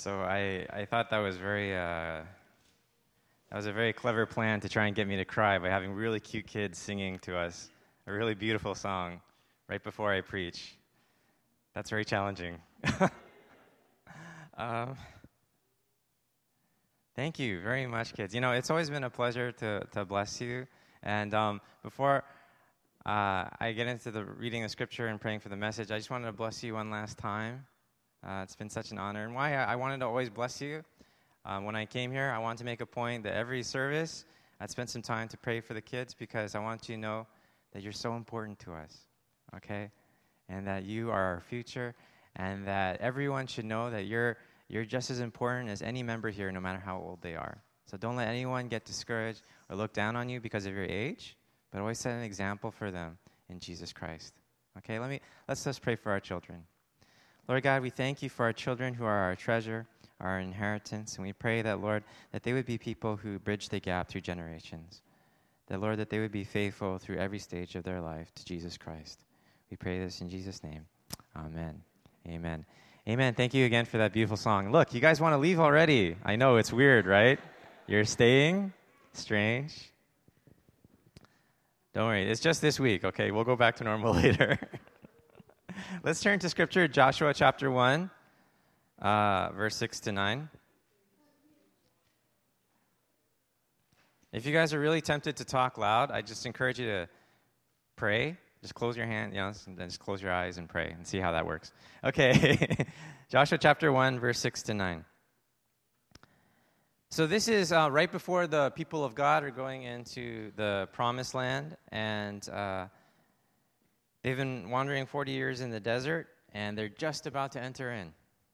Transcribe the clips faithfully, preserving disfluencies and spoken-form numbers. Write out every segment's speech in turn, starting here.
So I, I thought that was very uh, that was a very clever plan to try and get me to cry by having really cute kids singing to us a really beautiful song right before I preach. That's very challenging. um, thank you very much, kids. You know, it's always been a pleasure to to bless you. And um, before uh, I get into the reading of Scripture and praying for the message, I just wanted to bless you one last time. Uh, it's been such an honor. And why I, I wanted to always bless you, um, when I came here, I wanted to make a point that every service, I'd spend some time to pray for the kids because I want you to know that you're so important to us, okay? And that you are our future, and that everyone should know that you're you're just as important as any member here, no matter how old they are. So don't let anyone get discouraged or look down on you because of your age, but always set an example for them in Jesus Christ. Okay, let me let's just pray for our children. Lord God, we thank you for our children who are our treasure, our inheritance, and we pray that, Lord, that they would be people who bridge the gap through generations. That, Lord, that they would be faithful through every stage of their life to Jesus Christ. We pray this in Jesus' name. Amen. Amen. Amen. Thank you again for that beautiful song. Look, you guys want to leave already. I know, it's weird, right? You're staying? Strange. Don't worry. It's just this week, okay? We'll go back to normal later. Let's turn to Scripture, Joshua chapter one, uh, verse six to nine. If you guys are really tempted to talk loud, I just encourage you to pray. Just close your hand, you know, and then just close your eyes and pray and see how that works. Okay, Joshua chapter one, verse six to nine. So this is uh, right before the people of God are going into the promised land, and uh, they've been wandering forty years in the desert, and they're just about to enter in.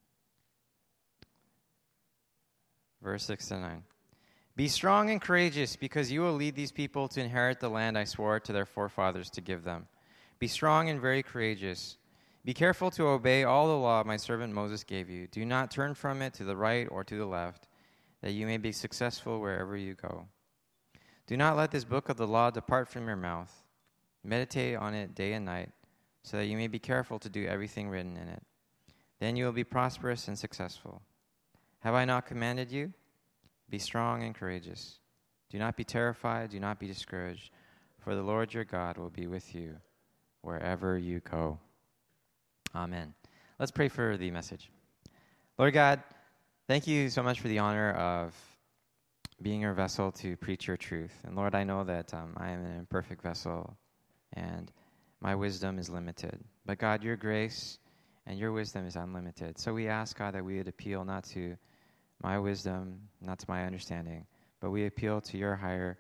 Verse six to nine. Be strong and courageous, because you will lead these people to inherit the land I swore to their forefathers to give them. Be strong and very courageous. Be careful to obey all the law my servant Moses gave you. Do not turn from it to the right or to the left, that you may be successful wherever you go. Do not let this book of the law depart from your mouth. Meditate on it day and night, so that you may be careful to do everything written in it. Then you will be prosperous and successful. Have I not commanded you? Be strong and courageous. Do not be terrified, do not be discouraged, for the Lord your God will be with you wherever you go. Amen. Let's pray for the message. Lord God, thank you so much for the honor of being your vessel to preach your truth. And Lord, I know that um, I am an imperfect vessel, and my wisdom is limited. But God, your grace and your wisdom is unlimited. So we ask, God, that we would appeal not to my wisdom, not to my understanding, but we appeal to your higher,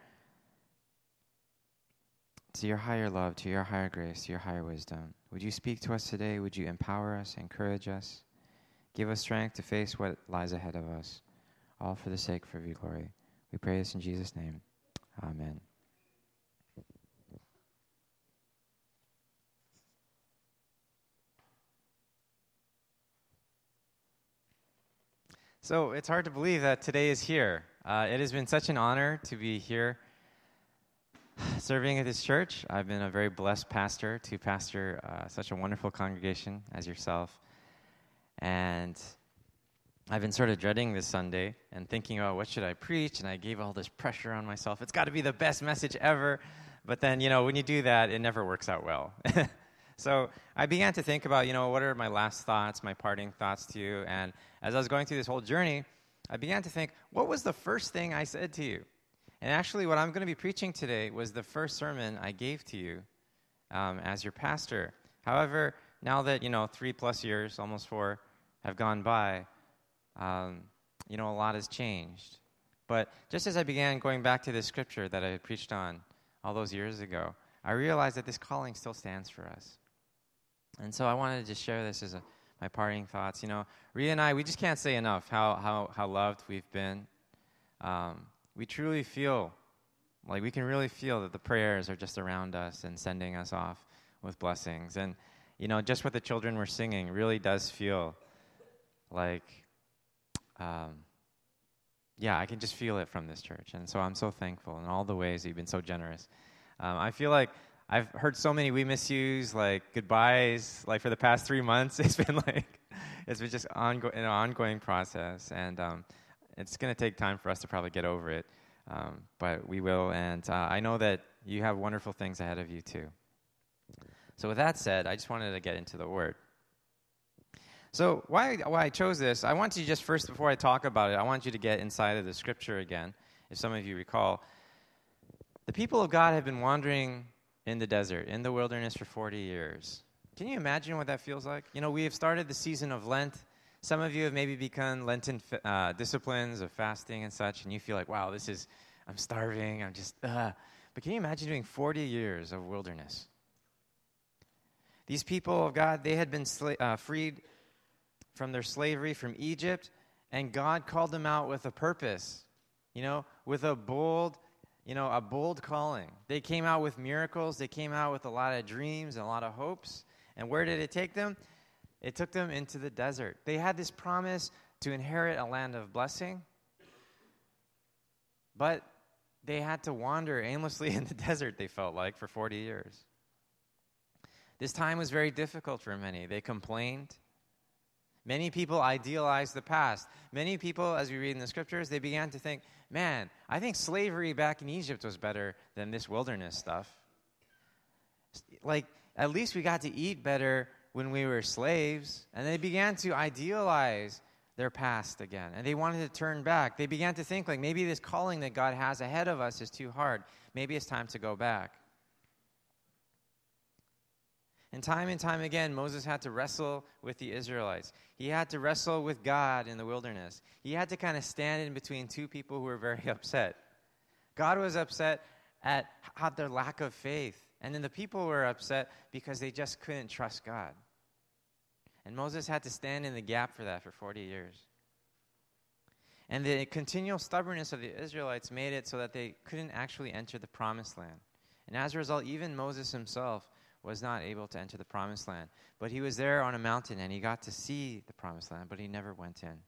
to your higher love, to your higher grace, to your higher wisdom. Would you speak to us today? Would you empower us, encourage us, give us strength to face what lies ahead of us, all for the sake of your glory. We pray this in Jesus' name. Amen. So it's hard to believe that today is here. Uh, it has been such an honor to be here serving at this church. I've been a very blessed pastor to pastor uh, such a wonderful congregation as yourself. And I've been sort of dreading this Sunday and thinking about what should I preach, and I gave all this pressure on myself. It's got to be the best message ever. But then, you know, when you do that, it never works out well. So I began to think about, you know, what are my last thoughts, my parting thoughts to you? And as I was going through this whole journey, I began to think, what was the first thing I said to you? And actually, what I'm going to be preaching today was the first sermon I gave to you um, as your pastor. However, now that, you know, three plus years, almost four, have gone by, um, you know, a lot has changed. But just as I began going back to this scripture that I had preached on all those years ago, I realized that this calling still stands for us. And so I wanted to just share this as a, my parting thoughts. You know, Rhea and I, we just can't say enough how how, how loved we've been. Um, we truly feel, like we can really feel that the prayers are just around us and sending us off with blessings. And, you know, just what the children were singing really does feel like, um, yeah, I can just feel it from this church. And so I'm so thankful in all the ways you've been so generous. Um, I feel like I've heard so many we miss yous, like goodbyes, like for the past three months. It's been like, it's been just ongo- an ongoing process, and um, it's going to take time for us to probably get over it, um, but we will, and uh, I know that you have wonderful things ahead of you too. So with that said, I just wanted to get into the Word. So why, why I chose this, I want you just first, before I talk about it, I want you to get inside of the Scripture again, if some of you recall. The people of God have been wandering in the desert, in the wilderness for forty years. Can you imagine what that feels like? You know, we have started the season of Lent. Some of you have maybe begun Lenten uh, disciplines of fasting and such, and you feel like, wow, this is, I'm starving, I'm just, uh. But can you imagine doing forty years of wilderness? These people of God, they had been sla- uh, freed from their slavery from Egypt, and God called them out with a purpose, you know, with a bold, you know, a bold calling. They came out with miracles. They came out with a lot of dreams and a lot of hopes. And where did it take them? It took them into the desert. They had this promise to inherit a land of blessing, but they had to wander aimlessly in the desert, they felt like, for forty years. This time was very difficult for many. They complained. Many people idealized the past. Many people, as we read in the Scriptures, they began to think, man, I think slavery back in Egypt was better than this wilderness stuff. Like, at least we got to eat better when we were slaves. And they began to idealize their past again. And they wanted to turn back. They began to think, like, maybe this calling that God has ahead of us is too hard. Maybe it's time to go back. And time and time again, Moses had to wrestle with the Israelites. He had to wrestle with God in the wilderness. He had to kind of stand in between two people who were very upset. God was upset at, at their lack of faith. And then the people were upset because they just couldn't trust God. And Moses had to stand in the gap for that for forty years. And the continual stubbornness of the Israelites made it so that they couldn't actually enter the promised land. And as a result, even Moses himself was not able to enter the promised land. But he was there on a mountain, and he got to see the promised land, but he never went in.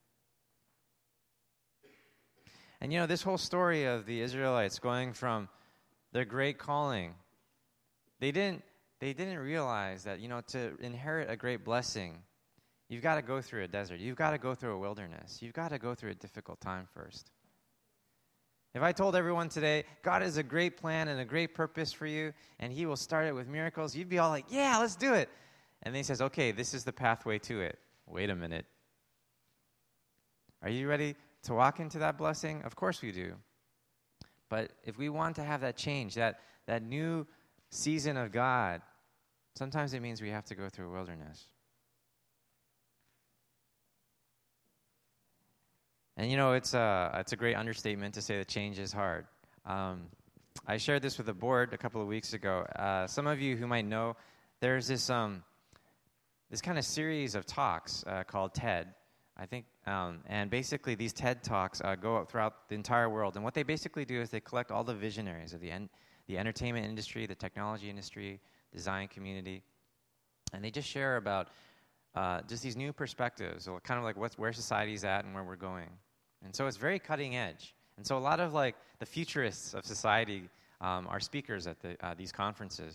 And you know, this whole story of the Israelites going from their great calling, they didn't, they didn't realize that, you know, to inherit a great blessing, you've got to go through a desert. You've got to go through a wilderness. You've got to go through a difficult time first. If I told everyone today, God has a great plan and a great purpose for you, and he will start it with miracles, you'd be all like, yeah, let's do it. And then he says, okay, this is the pathway to it. Wait a minute. Are you ready to walk into that blessing? Of course we do. But if we want to have that change, that, that new season of God, sometimes it means we have to go through a wilderness. And you know, it's a, it's a great understatement to say that change is hard. Um, I shared this with the board a couple of weeks ago. Uh, some of you who might know, there's this um, this kind of series of talks uh, called TED, I think. Um, and basically, these TED Talks uh, go out throughout the entire world. And what they basically do is they collect all the visionaries of the en- the entertainment industry, the technology industry, design community, and they just share about uh, just these new perspectives, so kind of like what's, where society's at and where we're going. And so it's very cutting edge. And so a lot of like the futurists of society um, are speakers at the, uh, these conferences.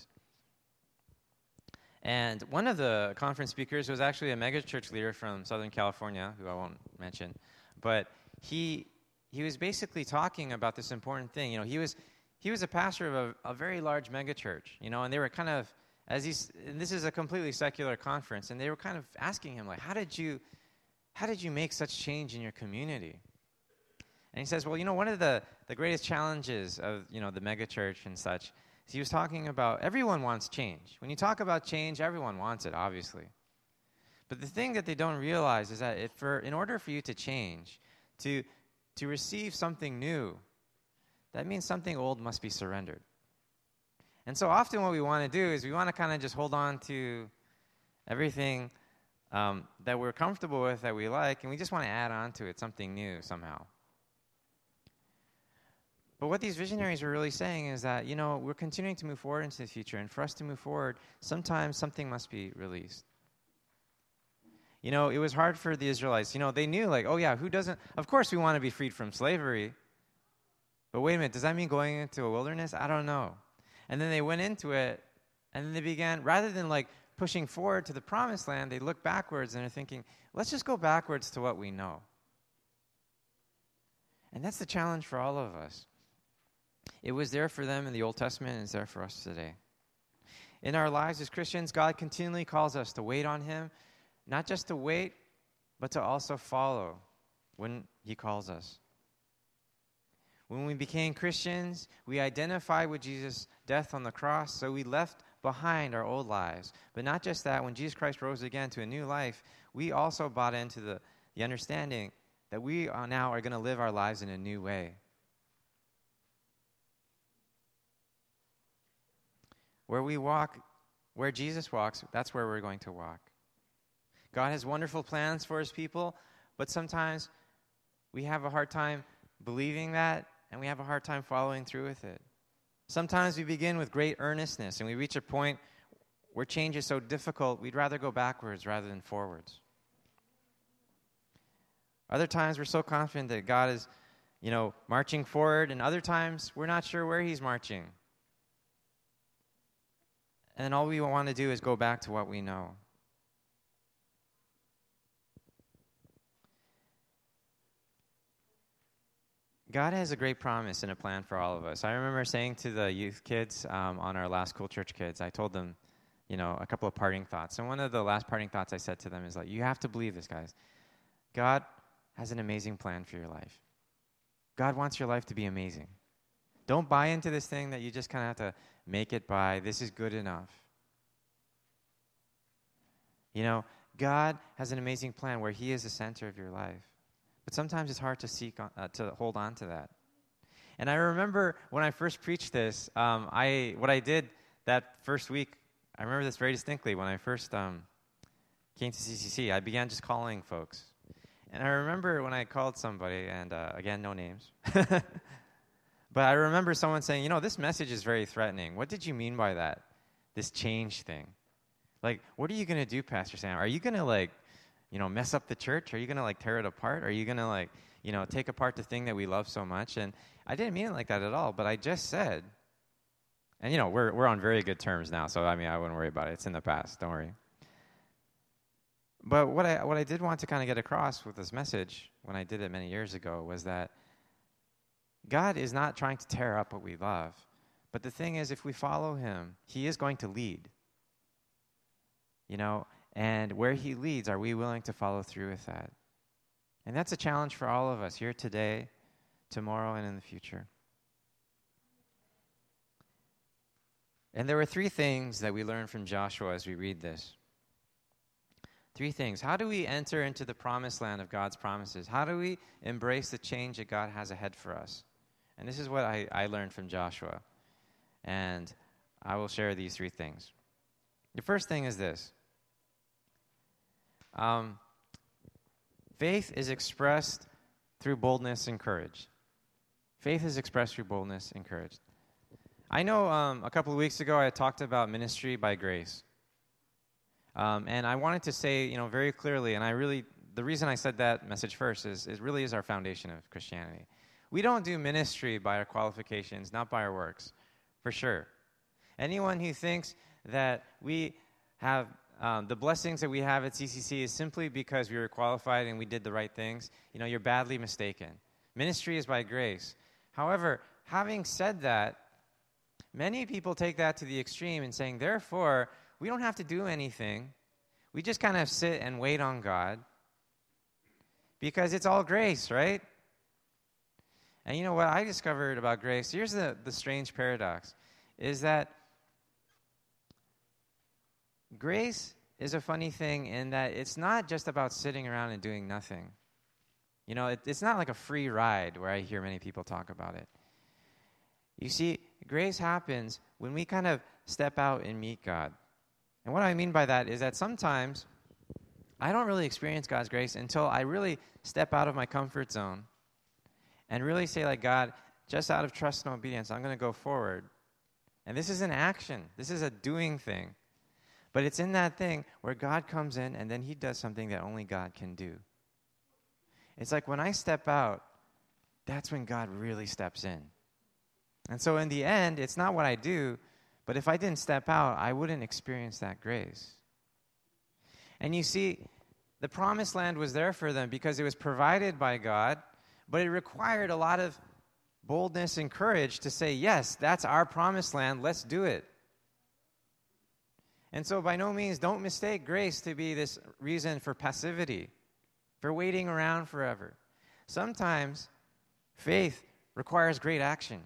And one of the conference speakers was actually a megachurch leader from Southern California, who I won't mention, but he he was basically talking about this important thing. You know, he was he was a pastor of a, a very large megachurch, you know, and they were kind of, as he's, and this is a completely secular conference, and they were kind of asking him, like, how did you, how did you make such change in your community? And he says, well, you know, one of the, the greatest challenges of, you know, the megachurch and such, is he was talking about everyone wants change. When you talk about change, everyone wants it, obviously. But the thing that they don't realize is that if for, in order for you to change, to, to receive something new, that means something old must be surrendered. And so often what we want to do is we want to kind of just hold on to everything um, that we're comfortable with, that we like, and we just want to add on to it something new somehow. But what these visionaries are really saying is that, you know, we're continuing to move forward into the future, and for us to move forward, sometimes something must be released. You know, it was hard for the Israelites. You know, they knew, like, oh yeah, who doesn't, of course we want to be freed from slavery, but wait a minute, does that mean going into a wilderness? I don't know. And then they went into it, and then they began, rather than like pushing forward to the promised land, they look backwards and are thinking, let's just go backwards to what we know. And that's the challenge for all of us. It was there for them in the Old Testament, and it's there for us today. In our lives as Christians, God continually calls us to wait on him, not just to wait, but to also follow when he calls us. When we became Christians, we identified with Jesus' death on the cross, so we left behind our old lives. But not just that, when Jesus Christ rose again to a new life, we also bought into the, the understanding that we are now are going to live our lives in a new way. Where we walk, where Jesus walks, that's where we're going to walk. God has wonderful plans for his people, but sometimes we have a hard time believing that, and we have a hard time following through with it. Sometimes we begin with great earnestness, and we reach a point where change is so difficult, we'd rather go backwards rather than forwards. Other times we're so confident that God is, you know, marching forward, and other times we're not sure where he's marching. And then all we want to do is go back to what we know. God has a great promise and a plan for all of us. I remember saying to the youth kids um, on our last Cool Church Kids, I told them, you know, a couple of parting thoughts. And one of the last parting thoughts I said to them is like, you have to believe this, guys. God has an amazing plan for your life. God wants your life to be amazing. Don't buy into this thing that you just kind of have to make it by, this is good enough. You know, God has an amazing plan where he is the center of your life. But sometimes it's hard to seek on, uh, to hold on to that. And I remember when I first preached this, um, I what I did that first week, I remember this very distinctly. When I first um, came to C C C, I began just calling folks. And I remember when I called somebody, and uh, again, no names. But I remember someone saying, you know, this message is very threatening. What did you mean by that? This change thing. Like, what are you going to do, Pastor Sam? Are you going to, like, you know, mess up the church? Are you going to, like, tear it apart? Are you going to, like, you know, take apart the thing that we love so much? And I didn't mean it like that at all, but I just said, and, you know, we're we're on very good terms now, so, I mean, I wouldn't worry about it. It's in the past. Don't worry. But what I what I did want to kind of get across with this message when I did it many years ago was that God is not trying to tear up what we love. But the thing is, if we follow him, he is going to lead. You know, and where he leads, are we willing to follow through with that? And that's a challenge for all of us here today, tomorrow, and in the future. And there were three things that we learned from Joshua as we read this. Three things. How do we enter into the promised land of God's promises? How do we embrace the change that God has ahead for us? And this is what I, I learned from Joshua. And I will share these three things. The first thing is this. Um, faith is expressed through boldness and courage. Faith is expressed through boldness and courage. I know um, a couple of weeks ago I talked about ministry by grace. Um, and I wanted to say, you know, very clearly, and I really, the reason I said that message first is it really is our foundation of Christianity. We don't do ministry by our qualifications, not by our works, for sure. Anyone who thinks that we have um, the blessings that we have at C C C is simply because we were qualified and we did the right things, you know, you're badly mistaken. Ministry is by grace. However, having said that, many people take that to the extreme and saying, therefore, we don't have to do anything. We just kind of sit and wait on God because it's all grace, right? And you know what I discovered about grace? Here's the, the strange paradox, is that grace is a funny thing in that it's not just about sitting around and doing nothing. You know, it, it's not like a free ride where I hear many people talk about it. You see, grace happens when we kind of step out and meet God. And what I mean by that is that sometimes I don't really experience God's grace until I really step out of my comfort zone and really say, like, God, just out of trust and obedience, I'm going to go forward. And this is an action. This is a doing thing. But it's in that thing where God comes in and then he does something that only God can do. It's like when I step out, that's when God really steps in. And so in the end, it's not what I do, but if I didn't step out, I wouldn't experience that grace. And you see, the promised land was there for them because it was provided by God, but it required a lot of boldness and courage to say, yes, that's our promised land, let's do it. And so by no means, don't mistake grace to be this reason for passivity, for waiting around forever. Sometimes faith requires great action.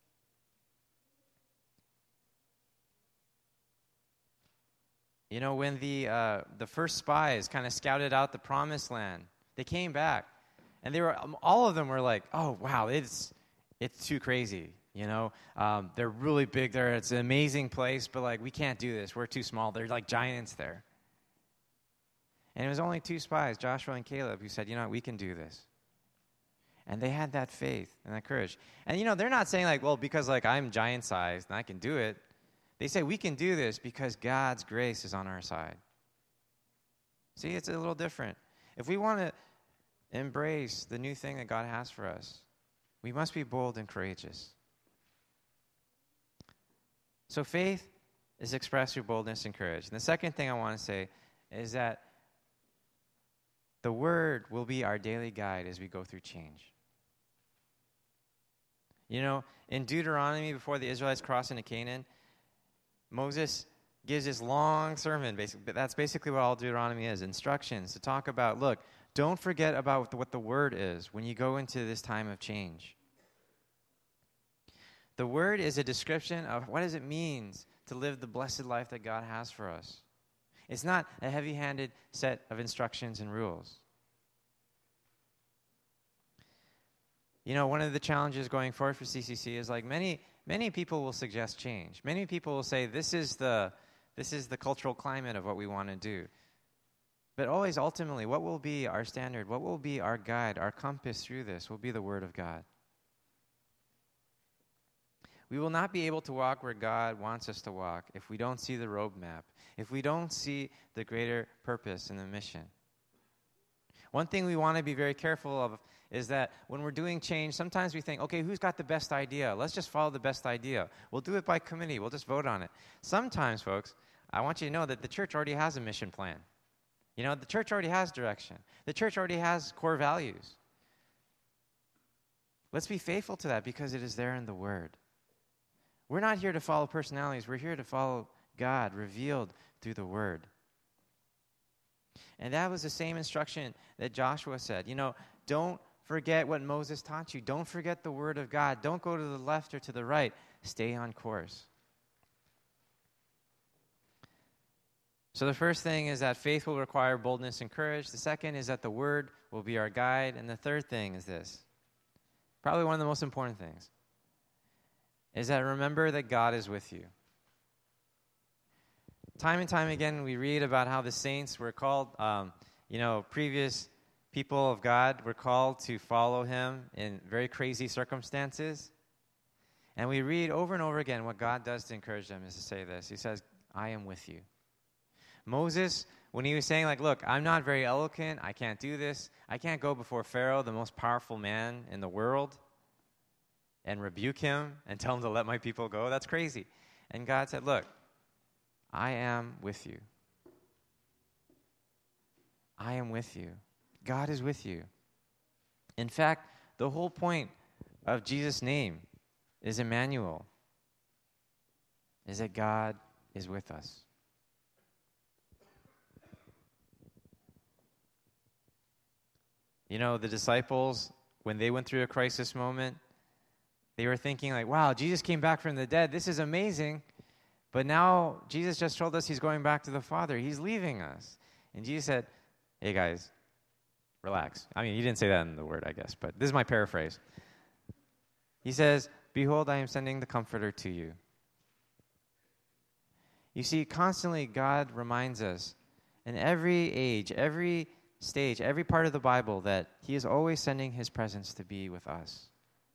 You know, when the uh, the first spies kind of scouted out the promised land, they came back, and they were um, all of them were like, "Oh, wow, it's it's too crazy." You know, um, they're really big there. It's an amazing place, but like we can't do this. We're too small. They're like giants there. And it was only two spies, Joshua and Caleb, who said, "You know what, we can do this." And they had that faith and that courage. And you know, they're not saying like, "Well, because like I'm giant-sized and I can do it." They say we can do this because God's grace is on our side. See, it's a little different. If we want to embrace the new thing that God has for us, we must be bold and courageous. So faith is expressed through boldness and courage. And the second thing I want to say is that the Word will be our daily guide as we go through change. You know, in Deuteronomy, before the Israelites crossed into Canaan, Moses gives this long sermon. Basically, that's basically what all Deuteronomy is, instructions to talk about, look, don't forget about what the Word is when you go into this time of change. The Word is a description of what does it mean to live the blessed life that God has for us. It's not a heavy-handed set of instructions and rules. You know, one of the challenges going forward for C C C is like many many people will suggest change. Many people will say this is the this is the cultural climate of what we want to do. But always ultimately, what will be our standard, what will be our guide, our compass through this will be the Word of God. We will not be able to walk where God wants us to walk if we don't see the roadmap, if we don't see the greater purpose and the mission. One thing we want to be very careful of is that when we're doing change, sometimes we think, okay, who's got the best idea? Let's just follow the best idea. We'll do it by committee. We'll just vote on it. Sometimes, folks, I want you to know that the church already has a mission plan. You know, the church already has direction. The church already has core values. Let's be faithful to that because it is there in the Word. We're not here to follow personalities. We're here to follow God revealed through the Word. And that was the same instruction that Joshua said. You know, don't forget what Moses taught you. Don't forget the Word of God. Don't go to the left or to the right. Stay on course. So the first thing is that faith will require boldness and courage. The second is that the Word will be our guide. And the third thing is this, probably one of the most important things, is that remember that God is with you. Time and time again, we read about how the saints were called, um, you know, previous people of God were called to follow Him in very crazy circumstances. And we read over and over again what God does to encourage them is to say this. He says, I am with you. Moses, when he was saying, like, look, I'm not very eloquent. I can't do this. I can't go before Pharaoh, the most powerful man in the world, and rebuke him and tell him to let my people go. That's crazy. And God said, look, I am with you. I am with you. God is with you. In fact, the whole point of Jesus' name is Emmanuel, is that God is with us. You know, the disciples, when they went through a crisis moment, they were thinking like, wow, Jesus came back from the dead. This is amazing. But now Jesus just told us He's going back to the Father. He's leaving us. And Jesus said, hey, guys, relax. I mean, He didn't say that in the Word, I guess, but this is my paraphrase. He says, behold, I am sending the Comforter to you. You see, constantly God reminds us in every age, every stage, every part of the Bible that He is always sending His presence to be with us.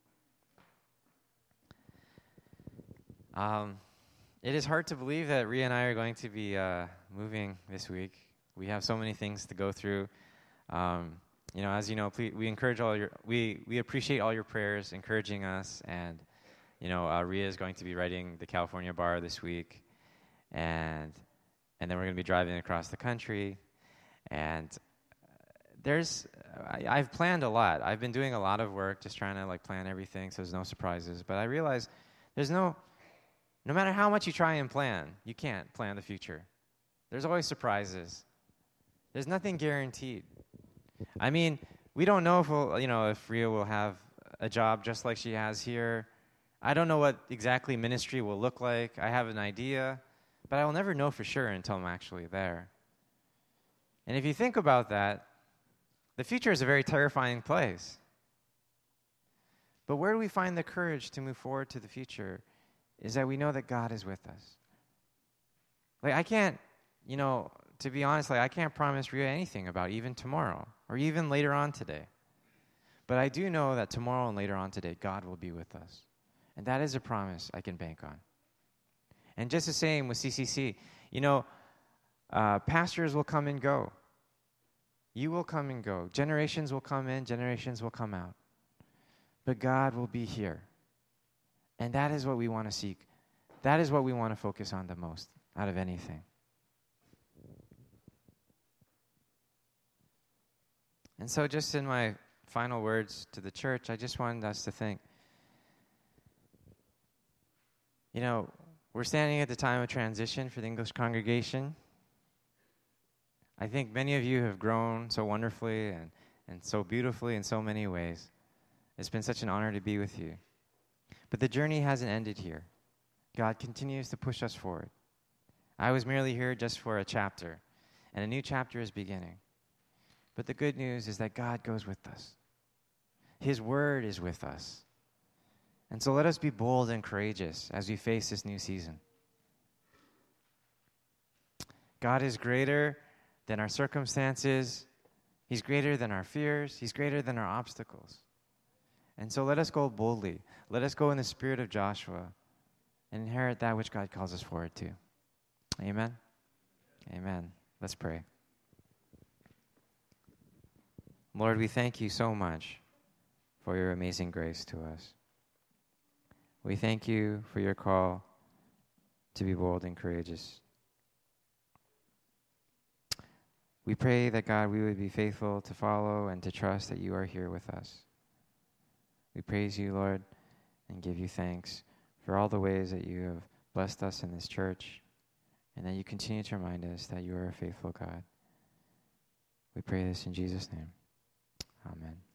Um, it is hard to believe that Rhea and I are going to be uh, moving this week. We have so many things to go through. Um, you know, as you know, please, we encourage all your, we we appreciate all your prayers, encouraging us. And you know, uh, Rhea is going to be writing the California bar this week, and and then we're going to be driving across the country. And there's, I, I've planned a lot. I've been doing a lot of work just trying to like plan everything so there's no surprises. But I realize there's no, no matter how much you try and plan, you can't plan the future. There's always surprises. There's nothing guaranteed. I mean, we don't know if we'll, you know, if Ria will have a job just like she has here. I don't know what exactly ministry will look like. I have an idea, but I will never know for sure until I'm actually there. And if you think about that, the future is a very terrifying place. But where do we find the courage to move forward to the future is that we know that God is with us. Like, I can't, you know, to be honest, like, I can't promise Ria anything about even tomorrow or even later on today. But I do know that tomorrow and later on today, God will be with us. And that is a promise I can bank on. And just the same with C C C. You know, uh, pastors will come and go. You will come and go. Generations will come in, generations will come out. But God will be here. And that is what we want to seek. That is what we want to focus on the most out of anything. And so just in my final words to the church, I just wanted us to think, you know, we're standing at the time of transition for the English congregation. I think many of you have grown so wonderfully and, and so beautifully in so many ways. It's been such an honor to be with you. But the journey hasn't ended here. God continues to push us forward. I was merely here just for a chapter, and a new chapter is beginning. But the good news is that God goes with us. His word is with us. And so let us be bold and courageous as we face this new season. God is greater than our circumstances. He's greater than our fears. He's greater than our obstacles. And so let us go boldly. Let us go in the spirit of Joshua and inherit that which God calls us forward to. Amen? Amen. Let's pray. Lord, we thank you so much for your amazing grace to us. We thank you for your call to be bold and courageous. We pray that, God, we would be faithful to follow and to trust that you are here with us. We praise you, Lord, and give you thanks for all the ways that you have blessed us in this church and that you continue to remind us that you are a faithful God. We pray this in Jesus' name. Amen.